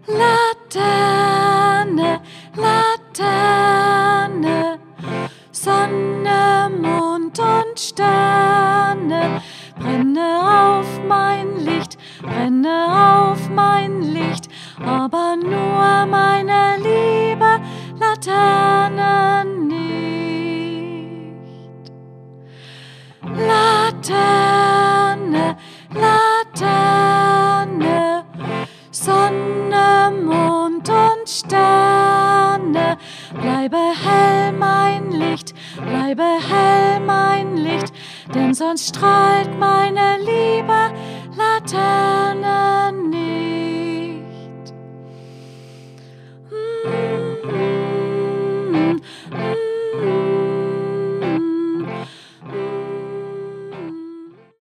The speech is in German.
Laterne, Laterne, Sonne, Mond und Sterne, brenne auf mein Licht, brenne auf mein Licht, aber nur meine liebe Laterne nicht. Laterne, Laterne, Sonne, Mond und Sterne, bleibe hell mein Licht, bleibe hell mein Licht, denn sonst strahlt meine liebe Laterne